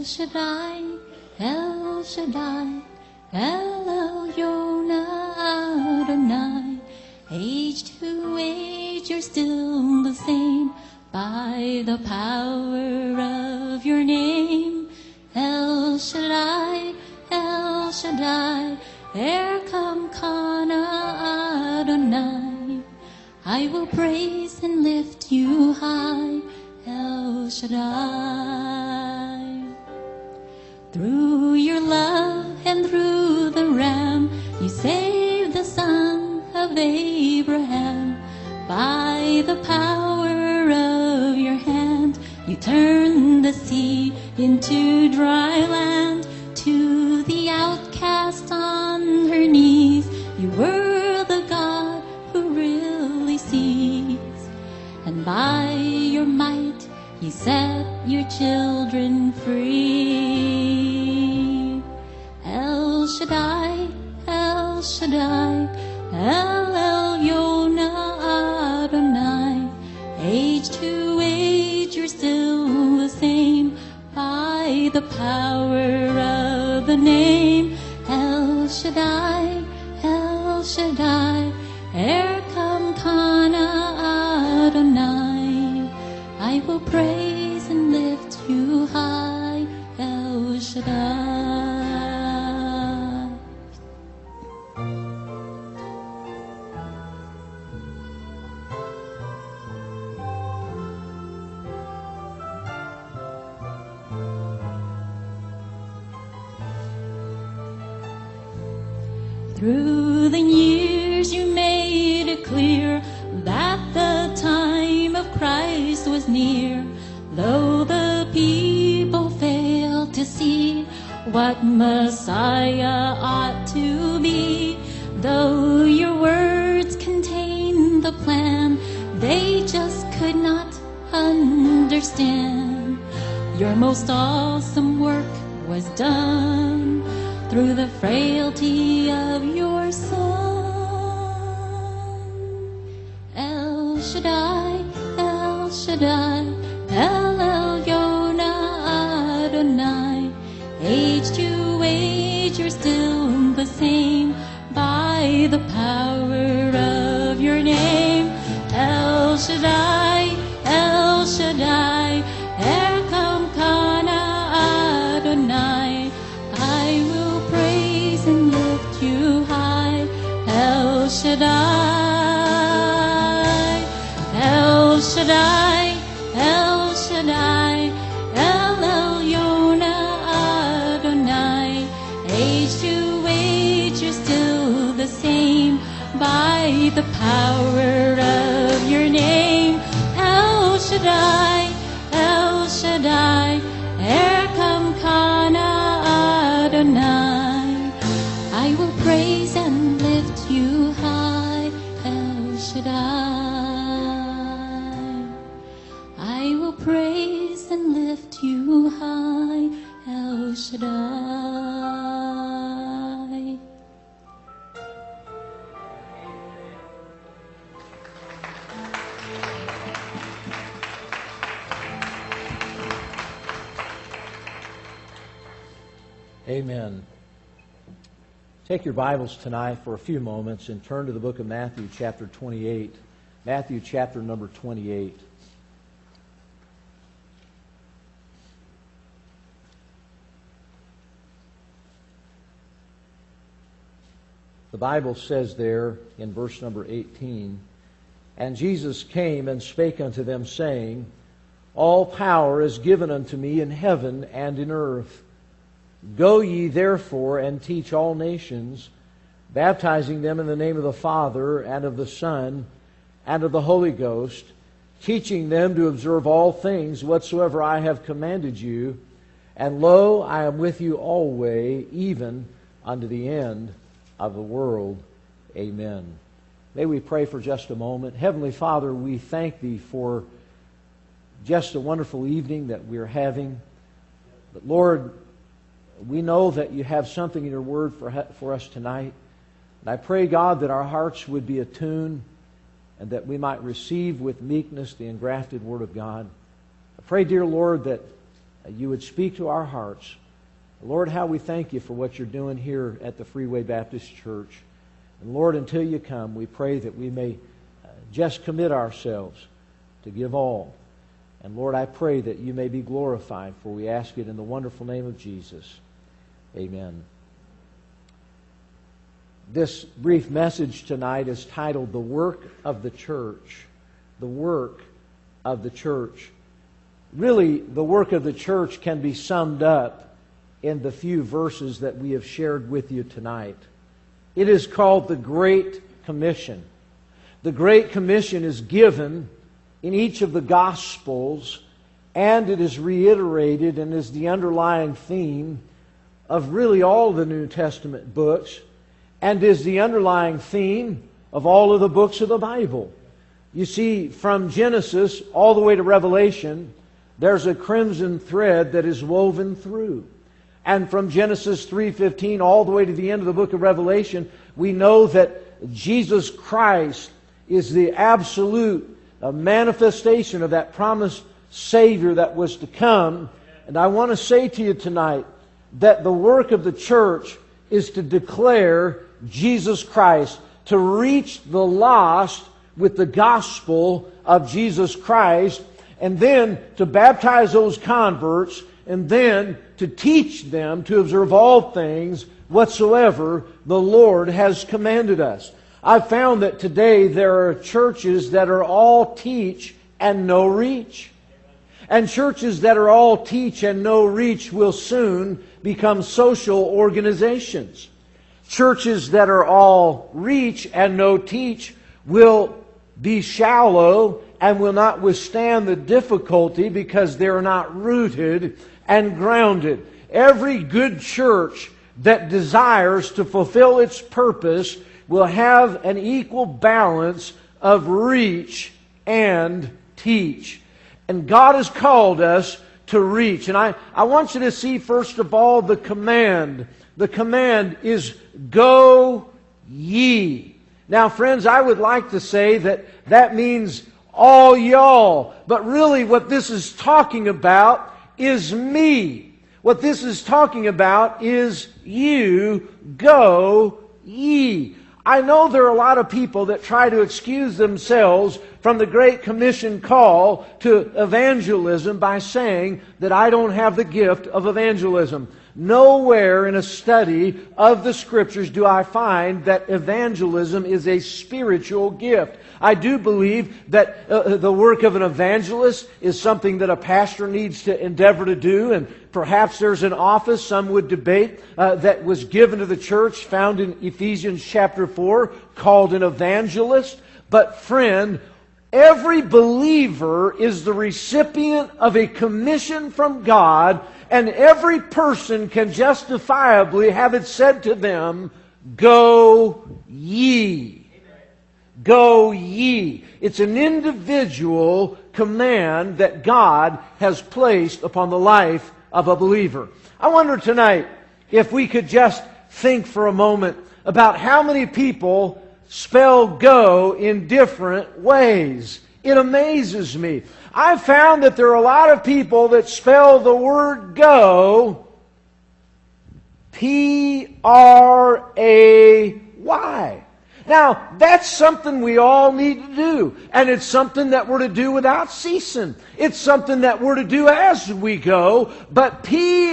Shaddai, El Shaddai, El Elyon Adonai. Age to age you're still the same by the power of your name. El Shaddai, El Shaddai, Erkamkana Adonai. I will praise and lift you high, El Shaddai. Through your love and through the Ram, you saved the son of Abraham. By the power of your hand, you turned the sea into dry land. To the outcast on her knees, you were the God who really sees. And by your might, you set your children free. El Shaddai, El Shaddai, El Elyon Adonai. Age to age you're still the same by the power of the name. El Shaddai, El Shaddai, Erkamkana Adonai. I will praise and lift you high, El Shaddai. Through the years you made it clear that the time of Christ was near. Though the people failed to see what Messiah ought to be, though your words contained the plan, they just could not understand. Your most awesome work was done through the frailty of your Son. El Shaddai, El Shaddai, El Elyon Adonai. Age to age you're still the same by the power of your name. El Shaddai, El Shaddai, Erkamkana Adonai. I will praise and lift you high, El Shaddai, El Shaddai, El Shaddai, El Elyon Adonai. Age to age you're still the same by the power of your name. El Shaddai, El Shaddai, Erkamkana Adonai. I will praise and lift you high, El Shaddai. I will praise and lift you high, El Shaddai. Amen. Take your Bibles tonight for a few moments and turn to the book of Matthew chapter 28. Matthew chapter number 28. The Bible says there in verse number 18, "And Jesus came and spake unto them, saying, All power is given unto me in heaven and in earth. Go ye therefore and teach all nations, baptizing them in the name of the Father and of the Son and of the Holy Ghost, teaching them to observe all things whatsoever I have commanded you. And lo, I am with you always, even unto the end of the world. Amen." May we pray for just a moment. Heavenly Father, we thank Thee for just a wonderful evening that we're having. But Lord, we know that You have something in Your Word for us tonight. And I pray, God, that our hearts would be attuned and that we might receive with meekness the engrafted Word of God. I pray, dear Lord, that you would speak to our hearts. Lord, how we thank you for what you're doing here at the Freeway Baptist Church. And Lord, until you come, we pray that we may just commit ourselves to give all. And Lord, I pray that you may be glorified, for we ask it in the wonderful name of Jesus. Amen. This brief message tonight is titled, The Work of the Church. The Work of the Church. Really, the work of the church can be summed up in the few verses that we have shared with you tonight. It is called the Great Commission. The Great Commission is given in each of the Gospels, and it is reiterated and is the underlying theme of really all the New Testament books, and is the underlying theme of all of the books of the Bible. You see, from Genesis all the way to Revelation, there's a crimson thread that is woven through. And from Genesis 3:15 all the way to the end of the book of Revelation, we know that Jesus Christ is the absolute manifestation of that promised Savior that was to come. And I want to say to you tonight that the work of the church is to declare Jesus Christ, to reach the lost with the gospel of Jesus Christ, and then to baptize those converts, and then to teach them to observe all things whatsoever the Lord has commanded us. I've found that today there are churches that are all teach and no reach. And churches that are all teach and no reach will soon become social organizations. Churches that are all reach and no teach will be shallow and will not withstand the difficulty because they're not rooted and grounded. Every good church that desires to fulfill its purpose will have an equal balance of reach and teach. And God has called us to reach. And I want you to see, first of all, the command. The command is, go ye. Now, friends, I would like to say that means all y'all. But really what this is talking about is me. What this is talking about is you. Go ye. I know there are a lot of people that try to excuse themselves from the Great Commission call to evangelism by saying that I don't have the gift of evangelism. Nowhere in a study of the Scriptures do I find that evangelism is a spiritual gift. I do believe that the work of an evangelist is something that a pastor needs to endeavor to do, and perhaps there's an office, some would debate, that was given to the church, found in Ephesians chapter 4, called an evangelist. But friend, every believer is the recipient of a commission from God, and every person can justifiably have it said to them, go ye. Go ye. It's an individual command that God has placed upon the life of a believer. I wonder tonight if we could just think for a moment about how many people spell go in different ways. It amazes me. I've found that there are a lot of people that spell the word go P-R-A-Y. Now, that's something we all need to do. And it's something that we're to do without ceasing. It's something that we're to do as we go. But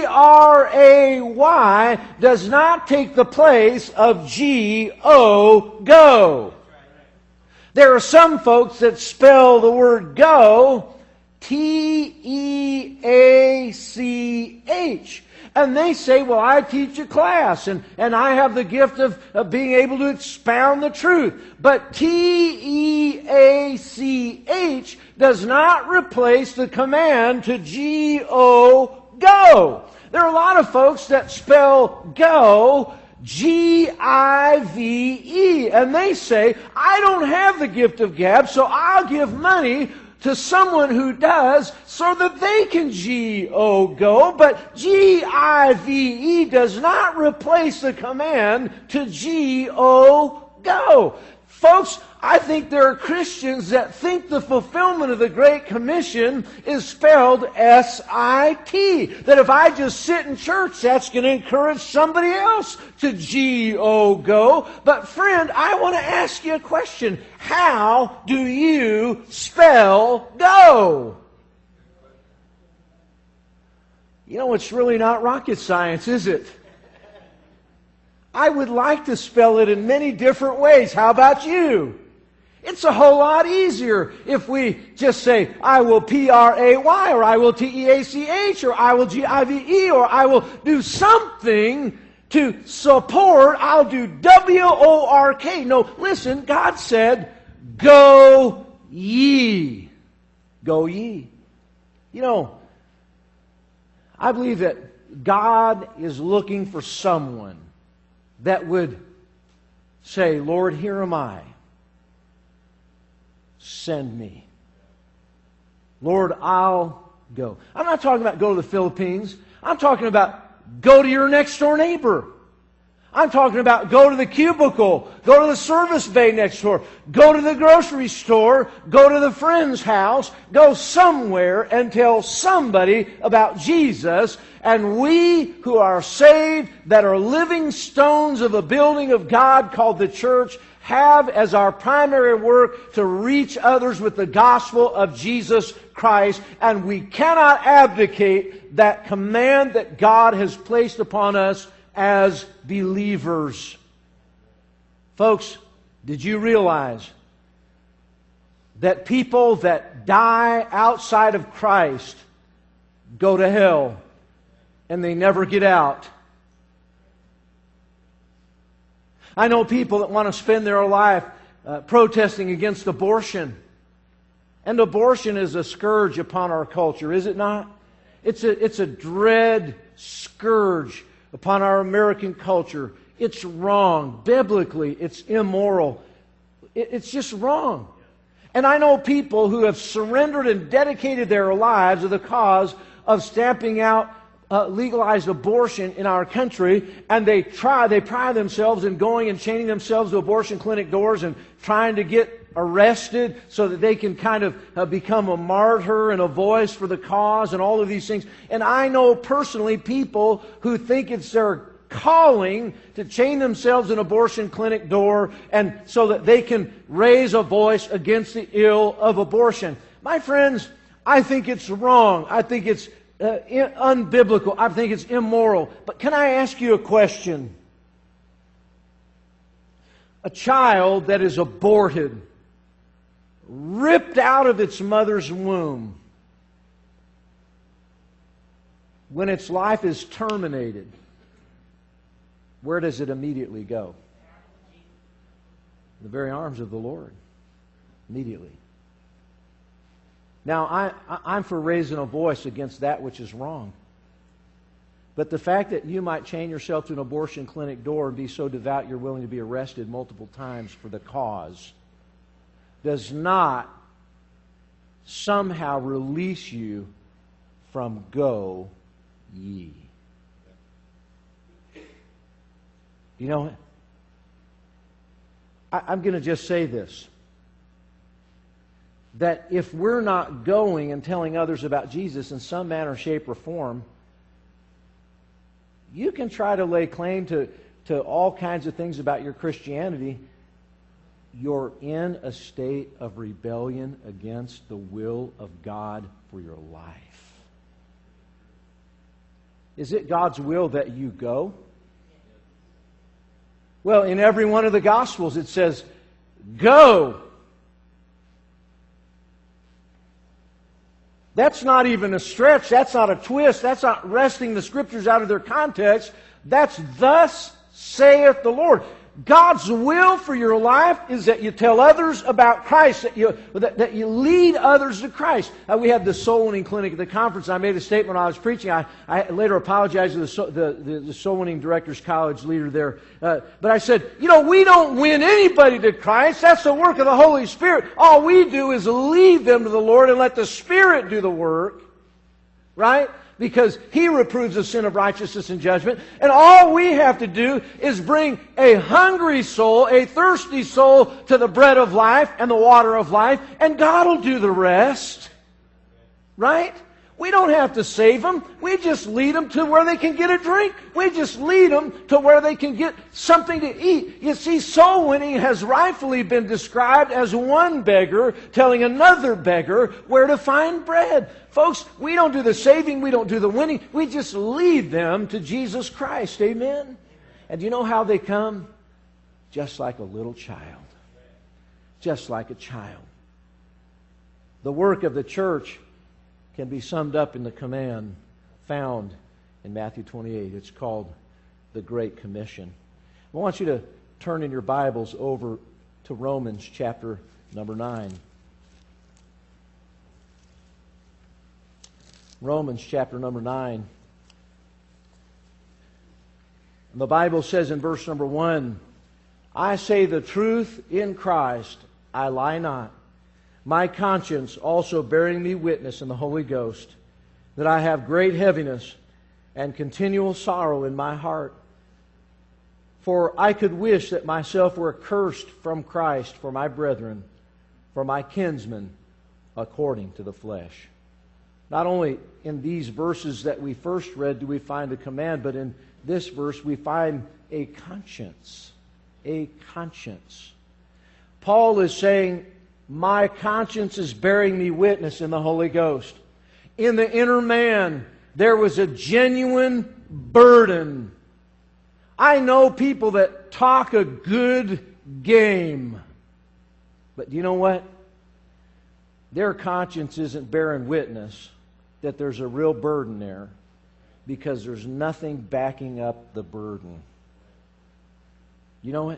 P-R-A-Y does not take the place of G-O, go. There are some folks that spell the word go T-E-A-C-H. And they say, well, I teach a class, and I have the gift of being able to expound the truth. But T-E-A-C-H does not replace the command to G-O, go. There are a lot of folks that spell go G-I-V-E. And they say, I don't have the gift of gab, so I'll give money to someone who does so that they can G-O, go. But G-I-V-E does not replace the command to G-O, go. Folks, I think there are Christians that think the fulfillment of the Great Commission is spelled S-I-T. That if I just sit in church, that's going to encourage somebody else to G-O, go. But friend, I want to ask you a question. How do you spell go? You know, it's really not rocket science, is it? I would like to spell it in many different ways. How about you? It's a whole lot easier if we just say, I will P-R-A-Y, or I will T-E-A-C-H, or I will G-I-V-E, or I will do something to support. I'll do W-O-R-K. No, listen, God said, go ye. Go ye. You know, I believe that God is looking for someone that would say, Lord, here am I. Send me. Lord, I'll go. I'm not talking about go to the Philippines. I'm talking about go to your next door neighbor. I'm talking about go to the cubicle, go to the service bay next door, go to the grocery store, go to the friend's house, go somewhere and tell somebody about Jesus. And we who are saved, that are living stones of a building of God called the church, have as our primary work to reach others with the gospel of Jesus Christ. And we cannot abdicate that command that God has placed upon us as believers. Folks, did you realize that people that die outside of Christ go to hell and they never get out? I know people that want to spend their life protesting against abortion. And abortion is a scourge upon our culture, is it not? It's a dread scourge upon our American culture. It's wrong. Biblically, it's immoral. It's just wrong. And I know people who have surrendered and dedicated their lives to the cause of stamping out legalized abortion in our country, and they pride themselves in going and chaining themselves to abortion clinic doors and trying to get arrested so that they can kind of become a martyr and a voice for the cause and all of these things. And I know personally people who think it's their calling to chain themselves in an abortion clinic door and so that they can raise a voice against the ill of abortion. My friends, I think it's wrong. I think it's unbiblical. I think it's immoral. But can I ask you a question? A child that is aborted, ripped out of its mother's womb, when its life is terminated, where does it immediately go? The very arms of the Lord. Immediately. Now, I'm for raising a voice against that which is wrong. But the fact that you might chain yourself to an abortion clinic door and be so devout you're willing to be arrested multiple times for the cause does not somehow release you from go ye. You know, I'm going to just say this. That if we're not going and telling others about Jesus in some manner, shape, or form, you can try to lay claim to all kinds of things about your Christianity. You're in a state of rebellion against the will of God for your life. Is it God's will that you go? Well, in every one of the Gospels it says, go. That's not even a stretch. That's not a twist. That's not wresting the Scriptures out of their context. That's thus saith the Lord. God's will for your life is that you tell others about Christ, that you lead others to Christ. We had the soul winning clinic at the conference. I made a statement when I was preaching. I later apologized to the soul winning directors college leader there. But I said, we don't win anybody to Christ. That's the work of the Holy Spirit. All we do is lead them to the Lord and let the Spirit do the work. Right? because He reproves the sin of righteousness and judgment. And all we have to do is bring a hungry soul, a thirsty soul, to the bread of life and the water of life, and God will do the rest. Right? We don't have to save them. We just lead them to where they can get a drink. We just lead them to where they can get something to eat. You see, soul winning has rightfully been described as one beggar telling another beggar where to find bread. Folks, we don't do the saving. We don't do the winning. We just lead them to Jesus Christ. Amen? And do you know how they come? Just like a little child. Just like a child. The work of the church can be summed up in the command found in Matthew 28. It's called the Great Commission. I want you to turn in your Bibles over to Romans chapter number 9. Romans chapter number 9. And the Bible says in verse number 1, I say the truth in Christ, I lie not. My conscience also bearing me witness in the Holy Ghost, that I have great heaviness and continual sorrow in my heart. For I could wish that myself were accursed from Christ for my brethren, for my kinsmen, according to the flesh. Not only in these verses that we first read do we find a command, but in this verse we find a conscience. A conscience. Paul is saying, my conscience is bearing me witness in the Holy Ghost. In the inner man, there was a genuine burden. I know people that talk a good game. But do you know what? Their conscience isn't bearing witness that there's a real burden there, because there's nothing backing up the burden. You know what?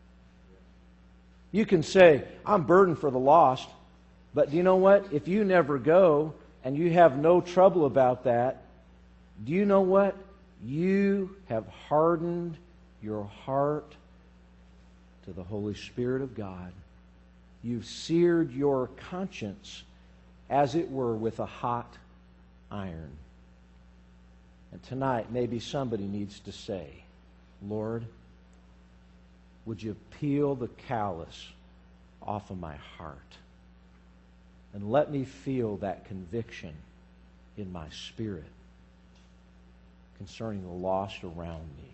You can say, I'm burdened for the lost. But do you know what? If you never go and you have no trouble about that, do you know what? You have hardened your heart to the Holy Spirit of God. You've seared your conscience, as it were, with a hot iron. And tonight, maybe somebody needs to say, Lord, would you peel the callus off of my heart and let me feel that conviction in my spirit concerning the lost around me?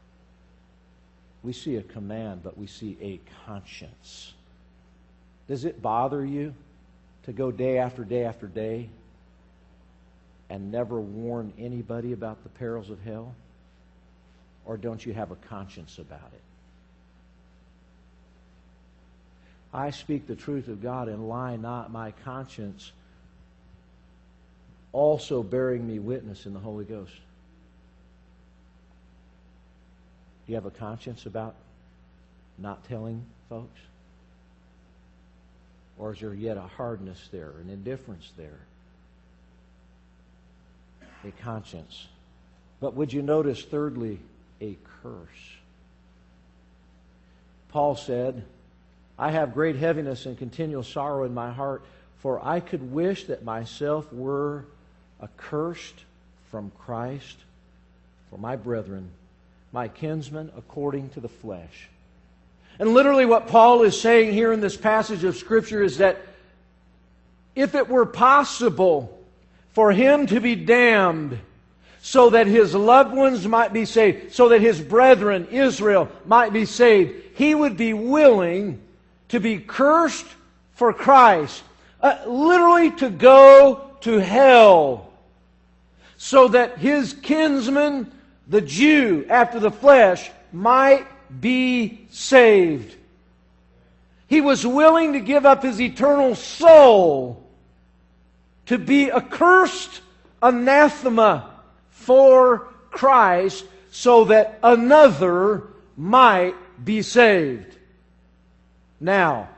We see a command, but we see a conscience. Does it bother you to go day after day after day and never warn anybody about the perils of hell? Or don't you have a conscience about it? I speak the truth of God and lie not, my conscience also bearing me witness in the Holy Ghost. Do you have a conscience about not telling folks? Or is there yet a hardness there, an indifference there? A conscience. But would you notice, thirdly, a curse? Paul said, I have great heaviness and continual sorrow in my heart, for I could wish that myself were accursed from Christ for my brethren, my kinsmen according to the flesh. And literally what Paul is saying here in this passage of Scripture is that if it were possible for him to be damned so that his loved ones might be saved, so that his brethren, Israel, might be saved, he would be willing to be cursed for Christ, literally to go to hell, so that his kinsman, the Jew after the flesh, might be saved. He was willing to give up his eternal soul to be accursed, anathema for Christ, so that another might be saved. Now,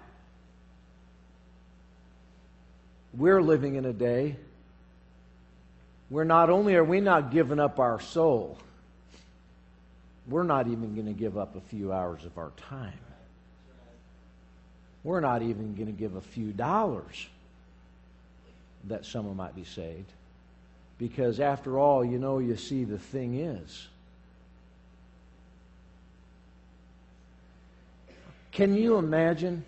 we're living in a day where not only are we not giving up our soul, we're not even going to give up a few hours of our time. We're not even going to give a few dollars that someone might be saved. Because after all, you see, the thing is, can you imagine?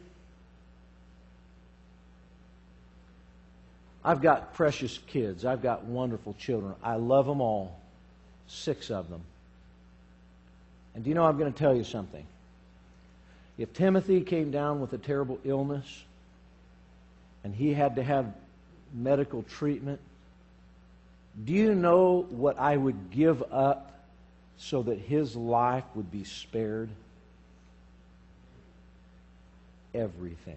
I've got precious kids. I've got wonderful children. I love them all. 6 of them. And do you know, I'm going to tell you something. If Timothy came down with a terrible illness and he had to have medical treatment, do you know what I would give up so that his life would be spared? Everything.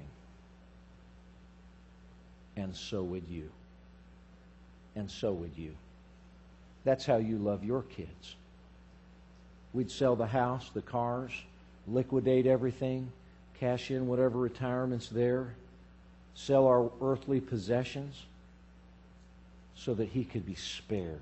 And so would you. And so would you. That's how you love your kids. We'd sell the house, the cars, liquidate everything, cash in whatever retirement's there, sell our earthly possessions so that he could be spared.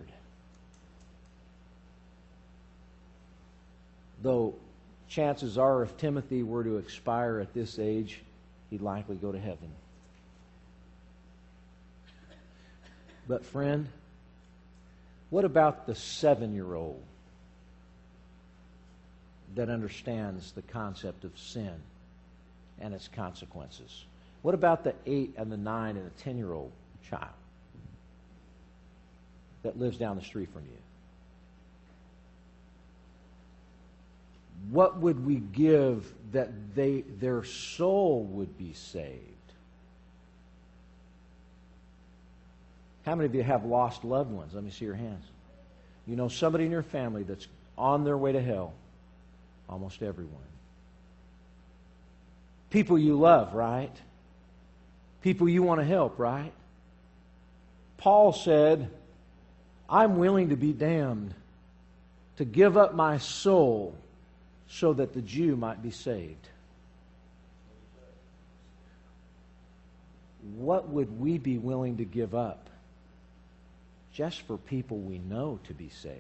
Though chances are, if Timothy were to expire at this age, he'd likely go to heaven. But friend, what about the 7-year-old that understands the concept of sin and its consequences? What about the 8 and the 9 and the 10-year-old child that lives down the street from you? What would we give that their soul would be saved? How many of you have lost loved ones? Let me see your hands. You know somebody in your family that's on their way to hell. Almost everyone. People you love, right? People you want to help, right? Paul said, I'm willing to be damned, to give up my soul so that the Jew might be saved. What would we be willing to give up just for people we know to be saved?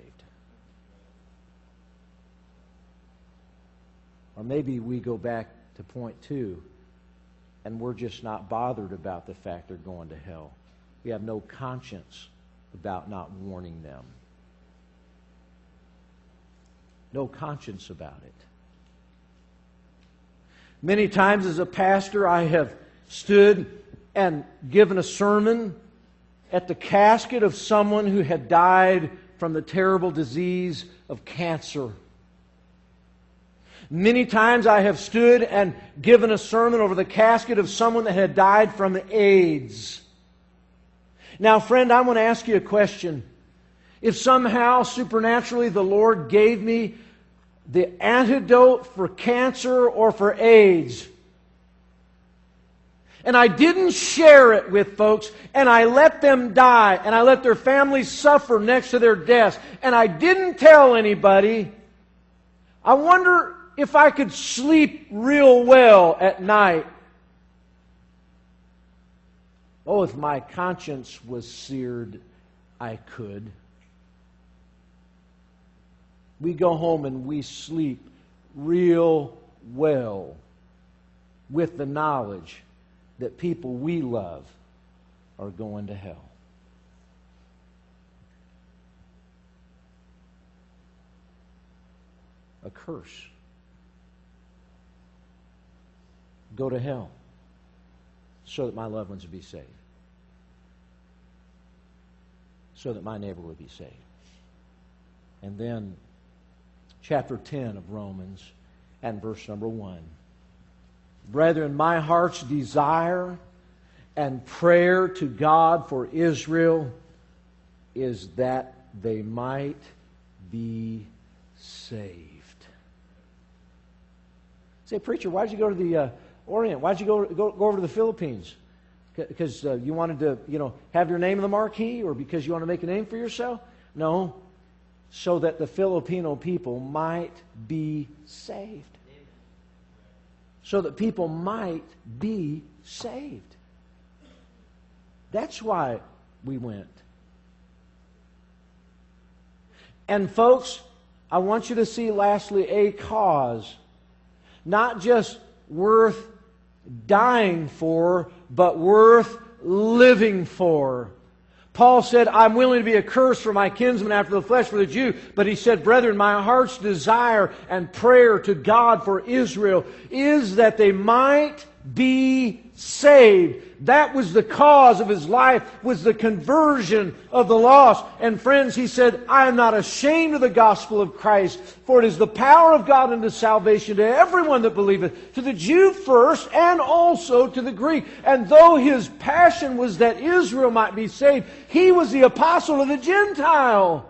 Or maybe we go back to point 2 and we're just not bothered about the fact they're going to hell. We have no conscience about not warning them. No conscience about it. Many times as a pastor, I have stood and given a sermon at the casket of someone who had died from the terrible disease of cancer. Many times I have stood and given a sermon over the casket of someone that had died from AIDS. Now, friend, I want to ask you a question. If somehow, supernaturally, the Lord gave me the antidote for cancer or for AIDS, and I didn't share it with folks, and I let them die, and I let their families suffer next to their deaths, and I didn't tell anybody, I wonder if I could sleep real well at night. Oh, if my conscience was seared, I could. We go home and we sleep real well with the knowledge that people we love are going to hell. A curse. Go to hell so that my loved ones would be saved. So that my neighbor would be saved. And then chapter 10 of Romans and verse number 1. Brethren, my heart's desire and prayer to God for Israel is that they might be saved. Say, preacher, why did you go to the Orient? Why did you go over to the Philippines? Because you wanted to, have your name in the marquee, or because you want to make a name for yourself? No, so that the Filipino people might be saved. So that people might be saved. That's why we went. And folks, I want you to see lastly a cause, not just worth dying for, but worth living for. Paul said, I'm willing to be accursed for my kinsman after the flesh, for the Jew. But he said, brethren, my heart's desire and prayer to God for Israel is that they might be saved. That was the cause of his life, was the conversion of the lost. And friends, he said, I am not ashamed of the gospel of Christ, for it is the power of God unto salvation to everyone that believeth, to the Jew first, and also to the Greek. And though his passion was that Israel might be saved, he was the apostle of the Gentile.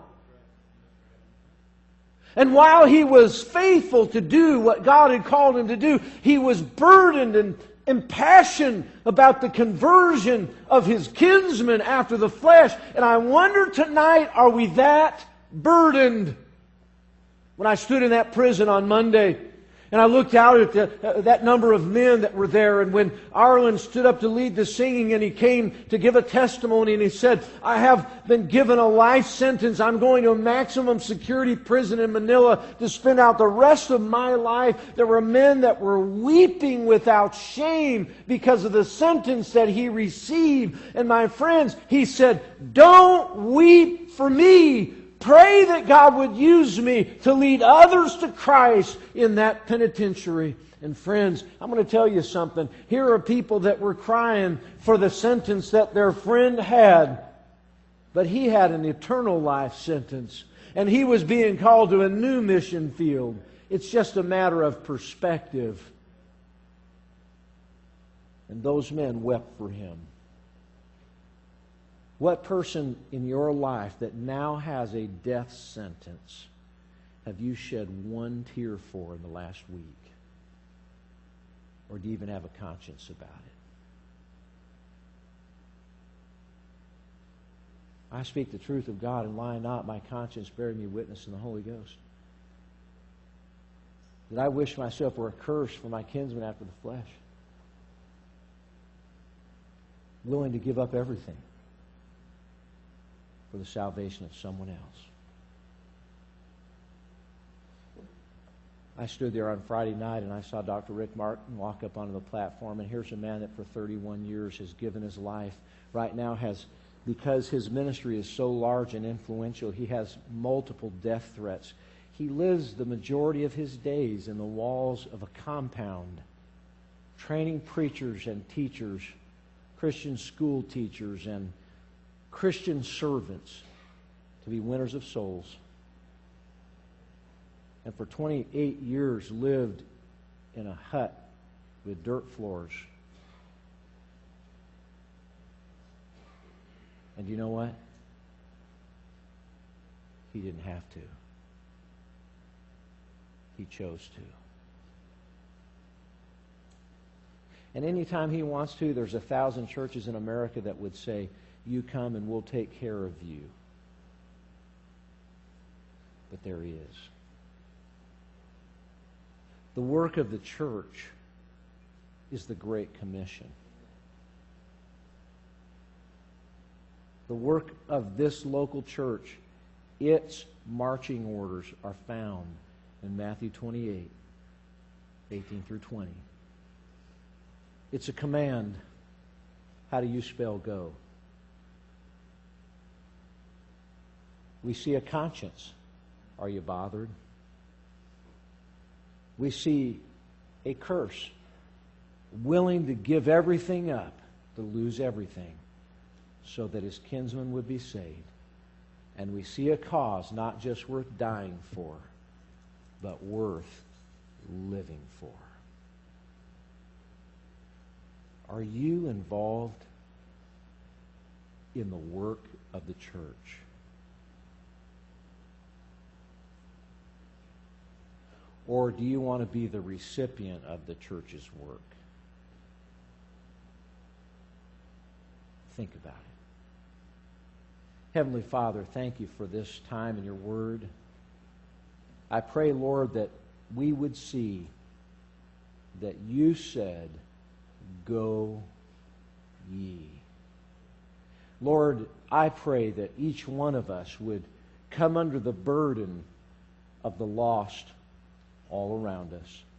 And while he was faithful to do what God had called him to do, he was burdened and impassioned about the conversion of his kinsmen after the flesh. And I wonder tonight, are we that burdened? When I stood in that prison on Monday, and I looked out at that number of men that were there, and when Arlen stood up to lead the singing and he came to give a testimony and he said, I have been given a life sentence. I'm going to a maximum security prison in Manila to spend out the rest of my life. There were men that were weeping without shame because of the sentence that he received. And my friends, he said, don't weep for me. Pray that God would use me to lead others to Christ in that penitentiary. And friends, I'm going to tell you something. Here are people that were crying for the sentence that their friend had. But he had an eternal life sentence. And he was being called to a new mission field. It's just a matter of perspective. And those men wept for him. What person in your life that now has a death sentence have you shed one tear for in the last week? Or do you even have a conscience about it? I speak the truth of God and lie not. My conscience bearing me witness in the Holy Ghost. That I wish myself were accursed for my kinsman after the flesh. Willing to give up everything for the salvation of someone else. I stood there on Friday night and I saw Dr. Rick Martin walk up onto the platform, and here's a man that for 31 years has given his life. Right now because his ministry is so large and influential, he has multiple death threats. He lives the majority of his days in the walls of a compound, training preachers and teachers, Christian school teachers and Christian servants to be winners of souls. And for 28 years lived in a hut with dirt floors. And you know what? He didn't have to. He chose to. And anytime he wants to, there's 1,000 churches in America that would say, you come and we'll take care of you. But there he is. The work of the church is the Great Commission. The work of this local church, its marching orders are found in Matthew 28, 18 through 20. It's a command. How do you spell go? We see a conscience. Are you bothered? We see a curse. Willing to give everything up, to lose everything, so that his kinsman would be saved. And we see a cause not just worth dying for, but worth living for. Are you involved in the work of the church? Or do you want to be the recipient of the church's work? Think about it. Heavenly Father, thank you for this time in your word. I pray, Lord, that we would see that you said, go ye. Lord, I pray that each one of us would come under the burden of the lost all around us.